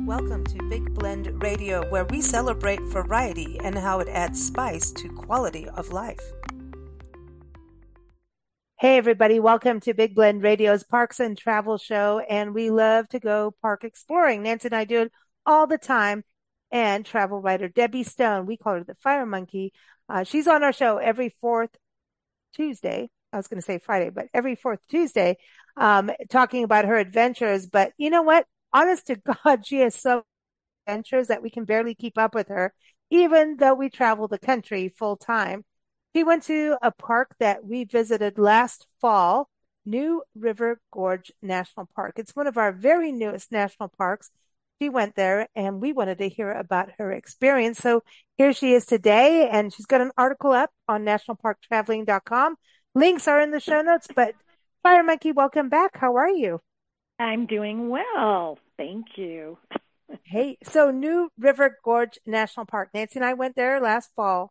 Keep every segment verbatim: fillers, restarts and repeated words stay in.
Welcome to Big Blend Radio, where we celebrate variety and how it adds spice to quality of life. Hey, everybody. Welcome to Big Blend Radio's Parks and Travel Show. And we love to go park exploring. Nancy and I do it all the time. And travel writer Debbie Stone, we call her the Fire Monkey. Uh, she's on our show every fourth Tuesday. I was going to say Friday, but every fourth Tuesday, um, talking about her adventures. But you know what? Honest to God, she has so many adventures that we can barely keep up with her, even though we travel the country full time. She went to a park that we visited last fall, New River Gorge National Park. It's one of our very newest national parks. She went there and we wanted to hear about her experience. So here she is today, and she's got an article up on national park traveling dot com. Links are in the show notes, but Fire Monkey, welcome back. How are you? I'm doing well. Thank you. Hey, so New River Gorge National Park. Nancy and I went there last fall,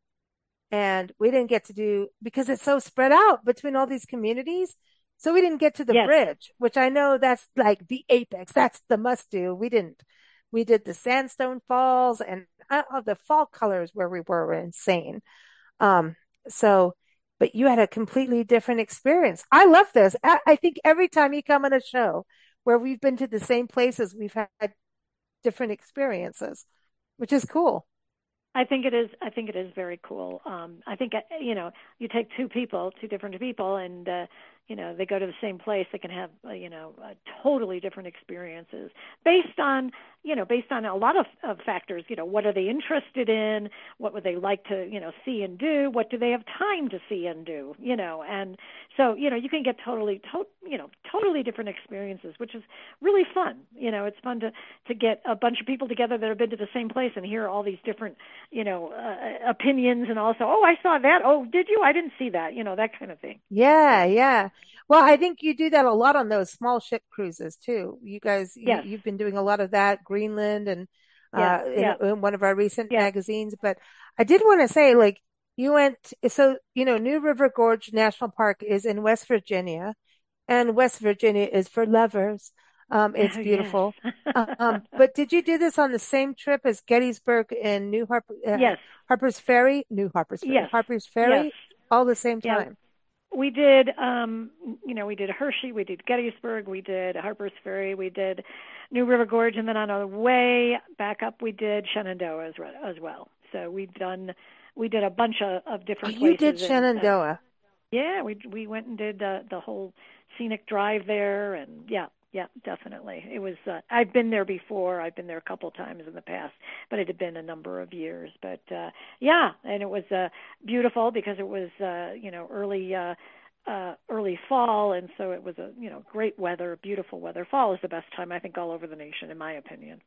and we didn't get to do, because it's so spread out between all these communities. So we didn't get to the Yes. bridge, which I know that's like the apex. That's the must do. We didn't. We did the Sandstone Falls, and uh, the fall colors where we were were insane. Um, so, but you had a completely different experience. I love this. I, I think every time you come on a show where we've been to the same places, we've had different experiences, which is cool. I think it is. I think it is very cool. Um, I think uh, you know, you take two people, two different people, and uh, you know, they go to the same place. They can have uh, you know, uh, totally different experiences based on you know, based on a lot of, of factors. You know, what are they interested in? What would they like to you know see and do? What do they have time to see and do? You know, and so you know, you can get totally, to, you know, totally different experiences, which is really fun. You know, it's fun to to get a bunch of people together that have been to the same place and hear all these different you know, uh, opinions, and also, oh, I saw that. Oh, did you? I didn't see that. You know, that kind of thing. Yeah, yeah. Well, I think you do that a lot on those small ship cruises too. You guys, you, Yes. you've been doing a lot of that, Greenland, and Yeah. uh, in, Yeah. in one of our recent Yeah. magazines. But I did want to say, like, you went, so, you know, New River Gorge National Park is in West Virginia, and West Virginia is for lovers. Um, it's Oh, yes. beautiful. Um, but did you do this on the same trip as Gettysburg and New Harper, uh, Yes. Harper's Ferry? New Harper's Ferry, Yes. Harper's Yes. Ferry, all the same Yeah. time. We did, um, you know, we did Hershey, we did Gettysburg, we did Harper's Ferry, we did New River Gorge, and then on our way back up, we did Shenandoah as, re- as well. So we've done, we did a bunch of, of Oh, different you did places. And, uh, Shenandoah. yeah, we we went and did uh, the whole scenic drive there, and yeah, yeah, definitely. It was. Uh, I've been there before. I've been there a couple of times in the past, but it had been a number of years. But uh, yeah, and it was uh, beautiful because it was uh, you know early. Uh, uh, early fall, and so it was a you know great weather, beautiful weather. Fall is the best time, I think, all over the nation, in my opinion.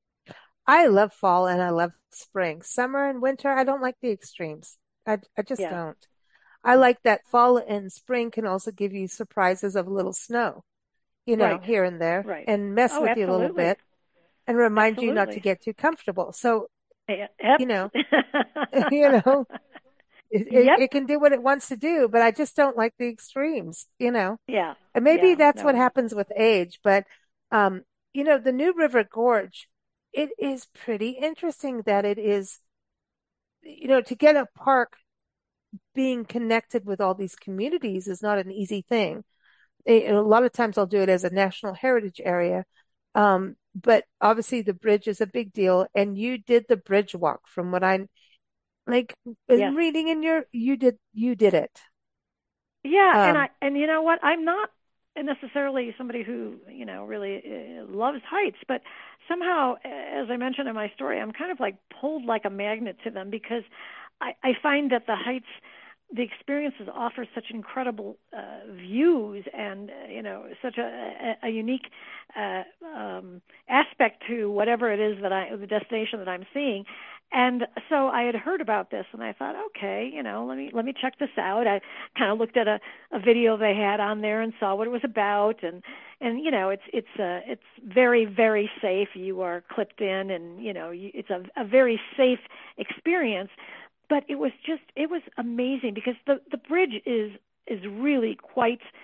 I love fall and I love spring. Summer and winter, I don't like the extremes. I, I just Yeah, don't. I like that fall and spring can also give you surprises of a little snow, you know, right, here and there, right. and mess Oh, with you a little absolutely, bit and remind you not to absolutely. get too comfortable. So, Yeah, you Yep. know, you know, it, it, Yep. it can do what it wants to do, but I just don't like the extremes, you know, Yeah. and maybe Yeah. that's what No. happens with age. But, um, you know, the New River Gorge, it is pretty interesting that it is, you know, to get a park being connected with all these communities is not an easy thing. A, a lot of times I'll do it as a national heritage area. Um, but obviously the bridge is a big deal. And you did the bridge walk from what I like Yes. I'm reading in your, you did, you did it. Yeah. And Um, I and you know what? I'm not necessarily somebody who you know really uh, loves heights, but somehow, as I mentioned in my story, I'm kind of like pulled like a magnet to them because I, I find that the heights, the experiences offer such incredible uh, views and uh, you know such a, a, a unique uh, um, aspect to whatever it is that I the destination that I'm seeing. And so I had heard about this, and I thought, okay, you know, let me let me check this out. I kind of looked at a, a video they had on there and saw what it was about, and and you know, it's it's uh, it's very very safe. You are clipped in, and you know, you, it's a, a very safe experience. But it was just it was amazing because the the bridge is is really quite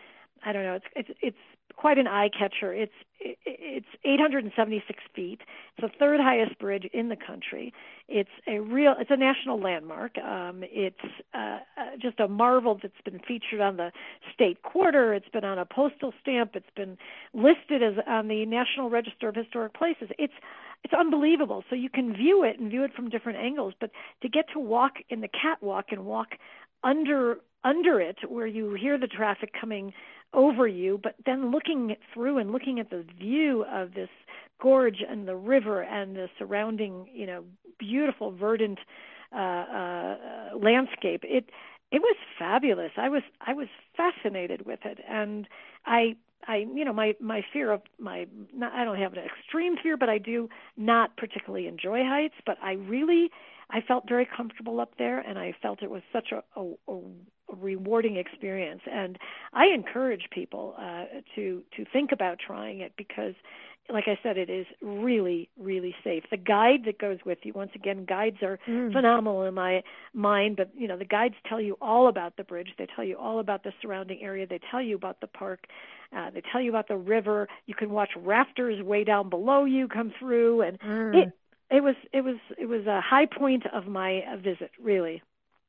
I don't know. It's it's it's quite an eye catcher. It's it, it's eight hundred seventy-six feet. It's the third highest bridge in the country. It's a real. It's a national landmark. Um, it's uh, uh, just a marvel that's been featured on the state quarter. It's been on a postal stamp. It's been listed as on the National Register of Historic Places. It's it's unbelievable. So you can view it and view it from different angles, but to get to walk in the catwalk and walk under under it where you hear the traffic coming over you, but then looking through and looking at the view of this gorge and the river and the surrounding, you know, beautiful verdant uh, uh, landscape. It it was fabulous. I was I was fascinated with it, and I I you know my my fear of my not, I don't have an extreme fear, but I do not particularly enjoy heights. But I really I felt very comfortable up there, and I felt it was such a, a, a rewarding experience. And I encourage people uh, to to think about trying it because, like I said, it is really, really safe. The guide that goes with you, once again, guides are Mm. phenomenal in my mind, but, you know, the guides tell you all about the bridge. They tell you all about the surrounding area. They tell you about the park. Uh, they tell you about the river. You can watch rafters way down below you come through, and Mm. it it was it was it was a high point of my uh, visit, really.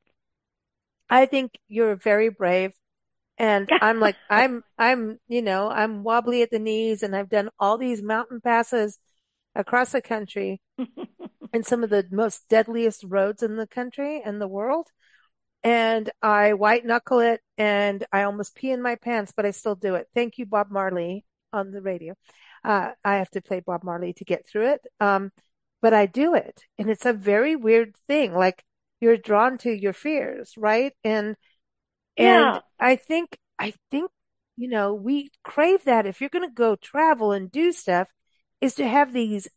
I think you're very brave. And I'm like, I'm, I'm, you know, I'm wobbly at the knees and I've done all these mountain passes across the country and some of the most deadliest roads in the country and the world. And I white knuckle it and I almost pee in my pants, but I still do it. Thank you, Bob Marley on the radio. Uh, I have to play Bob Marley to get through it. Um, but I do it. And it's a very weird thing. Like you're drawn to your fears, right? And and Yeah. I think, I think, you know, we crave that if you're going to go travel and do stuff is to have these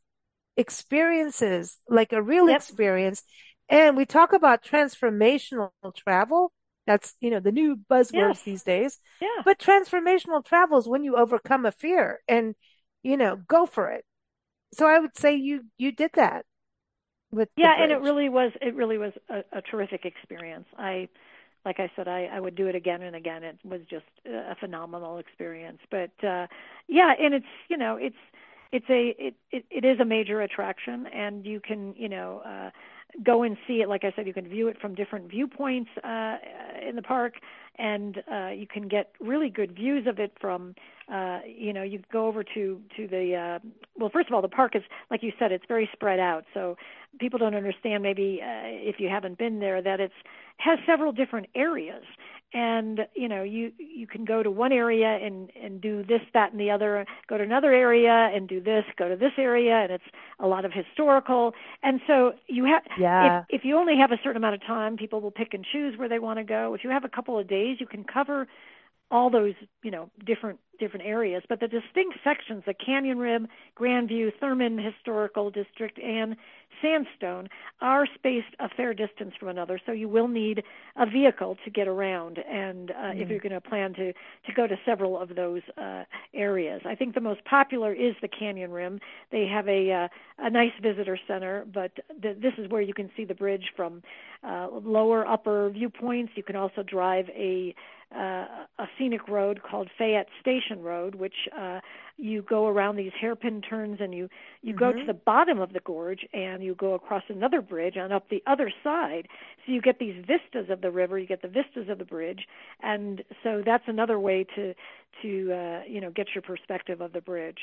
experiences, like a real Yep. experience. And we talk about transformational travel. That's, you know, the new Yes. buzzwords these days. Yeah. But transformational travel is when you overcome a fear and, you know, go for it. So I would say you, you did that with the Yeah, and it bridge. really was it really was a, a terrific experience. I like I said, I, I would do it again and again. It was just a phenomenal experience. But uh yeah, and it's you know, it's it's a it, it, it is a major attraction and you can, you know, uh go and see it. Like I said, you can view it from different viewpoints uh in the park and uh you can get really good views of it from uh you know, you go over to to the uh well, first of all, the park is like you said, it's very spread out. So people don't understand maybe uh, if you haven't been there that it's has several different areas and you know you you can go to one area and and do this that and the other, go to another area and do this, go to this area, and it's a lot of historical. And so you have if Yeah. if you only have a certain amount of time, people will pick and choose where they want to go. If you have a couple of days, you can cover all those, you know, different different areas. But the distinct sections, the Canyon Rim, Grandview, Thurman Historical District, and Sandstone, are spaced a fair distance from another. So you will need a vehicle to get around, and uh, if Mm. you're going to plan to to go to several of those uh, areas, I think the most popular is the Canyon Rim. They have a uh, a nice visitor center, but th- this is where you can see the bridge from uh, lower, upper viewpoints. You can also drive a uh, a scenic road called Fayette Station Road, which uh, you go around these hairpin turns and you, you go to Mm-hmm. the bottom of the gorge and you go across another bridge and up the other side. So you get these vistas of the river, you get the vistas of the bridge, and so that's another way to to uh, you know get your perspective of the bridge.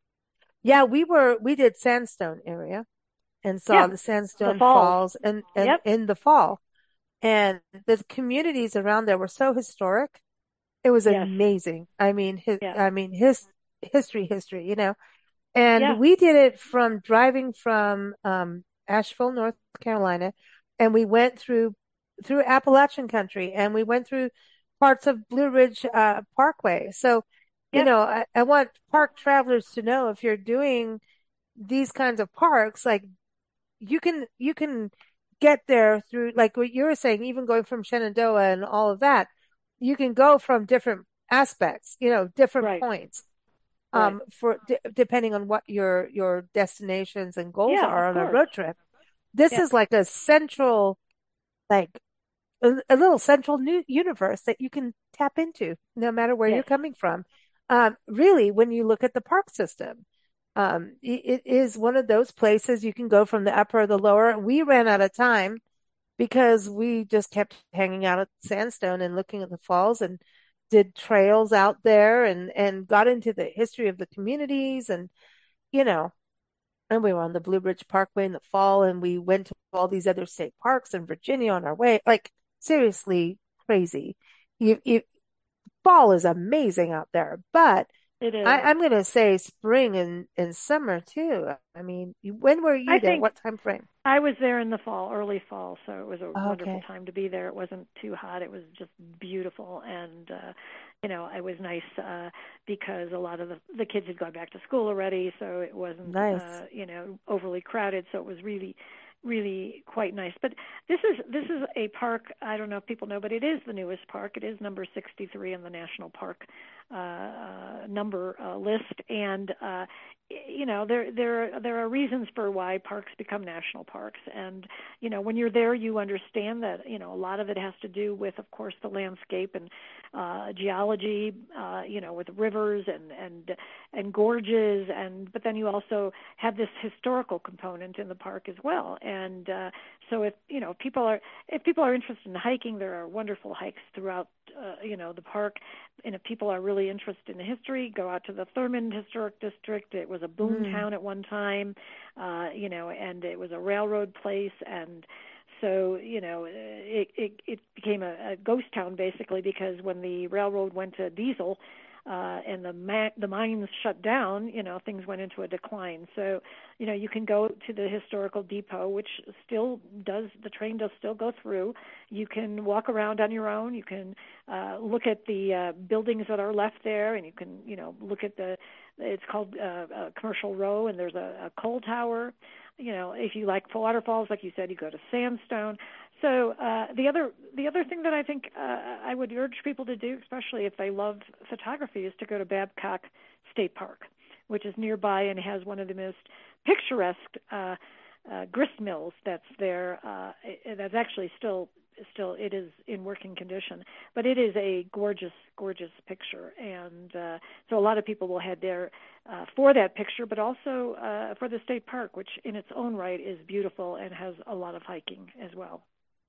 Yeah, we were, we did Sandstone area and Yeah, saw the the Sandstone falls. Falls and, and Yep. in the fall. And the communities around there were so historic. It was Yes. amazing. I mean, his, Yeah. I mean, his history, history, you know, and Yeah. we did it from driving from, um, Asheville, North Carolina, and we went through, through Appalachian country and we went through parts of Blue Ridge, uh, Parkway. So, you Yep. know, I, I want park travelers to know if you're doing these kinds of parks, like you can you can get there through like what you were saying, even going from Shenandoah and all of that. You can go from different aspects, you know, different Right. points, Right. um, for d depending on what your your destinations and goals Yeah. are Of on a course. road trip. This Yeah. is like a central, like a, a little central new universe that you can tap into no matter where you're Yes, coming from. Um, really, when you look at the park system, um, it, it is one of those places you can go from the upper or the lower. We ran out of time because we just kept hanging out at Sandstone and looking at the falls and did trails out there and, and got into the history of the communities and, you know, and we were on the Blue Ridge Parkway in the fall and we went to all these other state parks in Virginia on our way. Like seriously crazy. You, you, fall is amazing out there, but it I, is. I'm going to say spring and, and summer too. I mean, you- when were I you there? think What time frame? I was there in the fall, early fall, so it was a wonderful Okay. time to be there. It wasn't too hot. It was just beautiful, and uh, you know, it was nice uh, because a lot of the the kids had gone back to school already, so it wasn't Nice. uh, you know overly crowded. So it was really, really quite nice. But this is this is a park. I don't know if people know, but it is the newest park. It is number sixty-three in the national park uh, uh, number uh, list, and uh, you know there there there are reasons for why parks become national parks, and you know when you're there you understand that you know a lot of it has to do with, of course, the landscape and uh geology, uh you know with rivers and and and gorges, and but then you also have this historical component in the park as well. And uh so if you know people are if people are interested in hiking, there are wonderful hikes throughout uh, you know the park. And if people are really interested in history, go out to the Thurmond Historic District. It was a boom Mm. town at one time, uh, you know, and it was a railroad place, and so you know it it, it became a, a ghost town basically because when the railroad went to diesel. Uh, and the ma- the mines shut down, you know, things went into a decline. So, you know, you can go to the historical depot, which still does, the train does still go through. You can walk around on your own. You can uh, look at the uh, buildings that are left there, and you can, you know, look at the, it's called uh, uh, Commercial Row, and there's a, a coal tower. You know, if you like waterfalls, like you said, you go to Sandstone. So uh, the other the other thing that I think uh, I would urge people to do, especially if they love photography, is to go to Babcock State Park, which is nearby and has one of the most picturesque uh, uh, grist mills that's there. Uh, that's actually still still it is in working condition, but it is a gorgeous gorgeous picture, and uh, so a lot of people will head there uh, for that picture, but also uh, for the state park, which in its own right is beautiful and has a lot of hiking as well.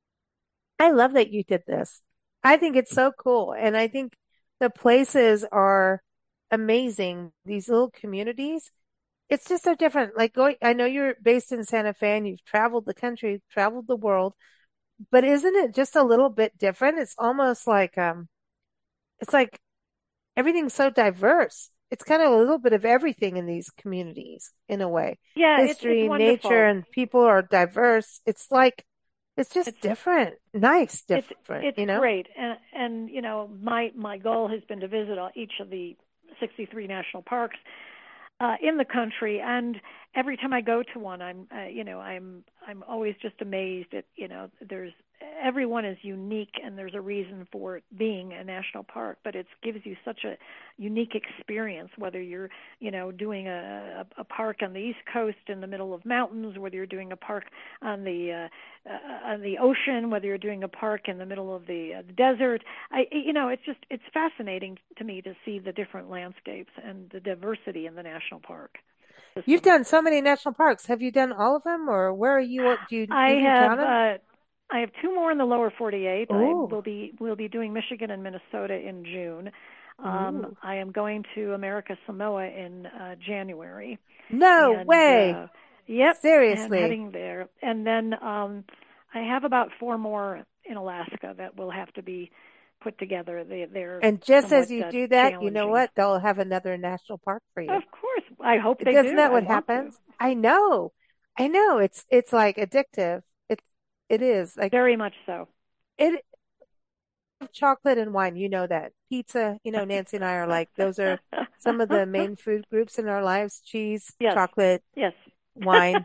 I love that you did this. I think it's so cool. And I think the places are amazing. These little communities. It's just so different. Like going, I know you're based in Santa Fe and you've traveled the country, traveled the world, but isn't it just a little bit different? It's almost like, um, it's like everything's so diverse. It's kind of a little bit of everything in these communities in a way. Yeah, it's it's History, nature, wonderful. and people are diverse. It's like, it's just It's different, nice, it's different, it's you know? great, and and you know my my goal has been to visit all, each of the sixty-three national parks uh, in the country, and every time I go to one, I'm uh, you know I'm I'm always just amazed at you know there's everyone is unique and there's a reason for it being a national park, but it gives you such a unique experience whether you're you know doing a, a, a park on the East Coast in the middle of mountains, whether you're doing a park on the uh, uh, on the ocean, whether you're doing a park in the middle of the, uh, the desert. I you know it's just it's fascinating to me to see the different landscapes and the diversity in the national park You've system. done so many national parks. Have you done all of them or where are you? Do you I even have count them? uh, I have two more in the lower forty-eight. I Oh, will be will be doing Michigan and Minnesota in June. Um, ooh. I am going to America Samoa in uh, January, No and way. uh, yep, I'm Seriously. heading there. And then um, I have about four more in Alaska that will have to be put together. They they're And just as somewhat you uh, do that, you know challenging. what? They'll have another national park for you. Of course, I hope they Doesn't do. that I what want to. happens? I know. I know. It's it's like addictive. It it is. Like Very much so. it chocolate and wine, you know that. Pizza, you know, Nancy and I are like those are some of the main food groups in our lives. Cheese, Yes, chocolate, yes. wine,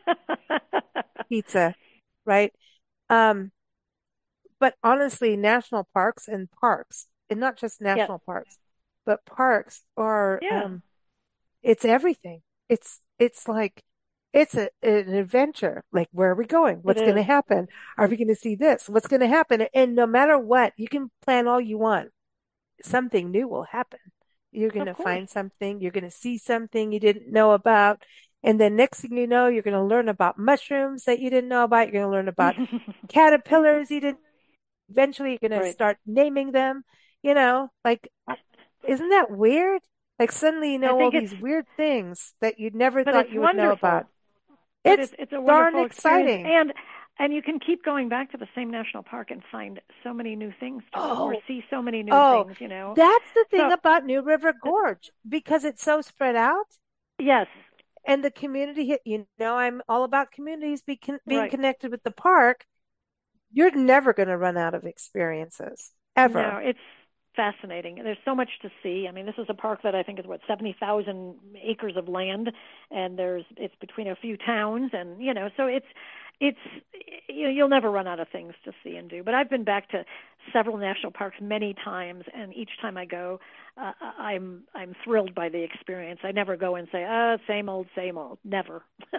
pizza, right? Um, but honestly, national parks and parks, and not just Yeah, national parks, but parks are yeah, um it's everything. It's it's like It's a, an adventure. Like, where are we going? It What's going is. to happen? Are we going to see this? What's going to happen? And no matter what, you can plan all you want. Something new will happen. You're going Of to course. find something. You're going to see something you didn't know about. And then next thing you know, you're going to learn about mushrooms that you didn't know about. You're going to learn about caterpillars you didn't. Eventually, you're going to Right. start naming them. You know, like, isn't that weird? Like suddenly you I know all think it's, these weird things that you never but thought it's you would know about. wonderful. But It's it's it's a darn wonderful experience, exciting. and and you can keep going back to the same national park and find so many new things to do, or Oh, see so many new oh, things. You know. that's the thing So about New River Gorge because it's so spread out yes, and the community, you know, I'm all about communities be con being right. connected with the park. You're never going to run out of experiences No, ever. it's fascinating. There's so much to see. I mean, this is a park that I think is what seventy thousand acres of land, and there's it's between a few towns, and you know, so it's it's you know, you'll never run out of things to see and do. But I've been back to several national parks many times, and each time I go, uh, I'm I'm thrilled by the experience. I never go and say, "Ah, same old, same old." Never.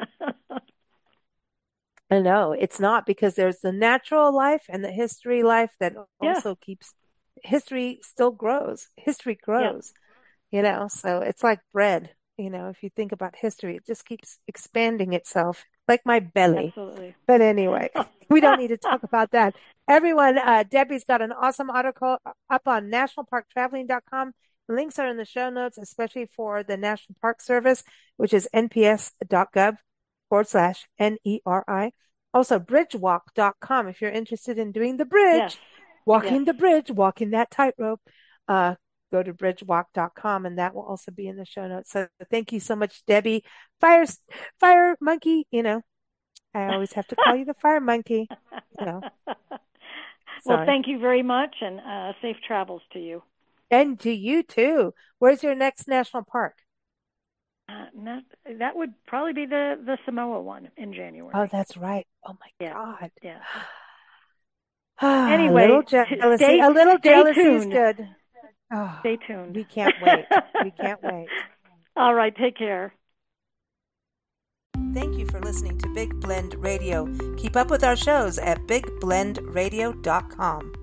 I know it's not because there's the natural life and the history life that Yeah. also keeps history still grows. History Yeah. grows, you know, so it's like bread. You know, if you think about history, it just keeps expanding itself like my belly. Absolutely. But anyway, we don't need to talk about that. Everyone, uh, Debbie's got an awesome article up on national park traveling dot com. Links are in the show notes, especially for the National Park Service, which is n p s dot gov forward slash N E R I. Also, bridge walk dot com if you're interested in doing the Yes. bridge, Yes. walking the bridge, walking that tightrope. Uh, go to bridge walk dot com and that will also be in the show notes. So thank you so much, Debbie. Fire, fire monkey, you know, I always have to call you the fire monkey. You know, Well, sorry. thank you very much, and uh, safe travels to you. And to you too. Where's your next national park? Uh, not, that would probably be the the Samoa one in Oh, January. that's right. Oh my Yeah, God. yeah. Ah, a little Anyway, jealousy. stay A little stay jealousy is tuned. good. Oh, Stay tuned. we can't wait. We can't wait. All right, take care. Thank you for listening to Big Blend Radio. Keep up with our shows at big blend radio dot com.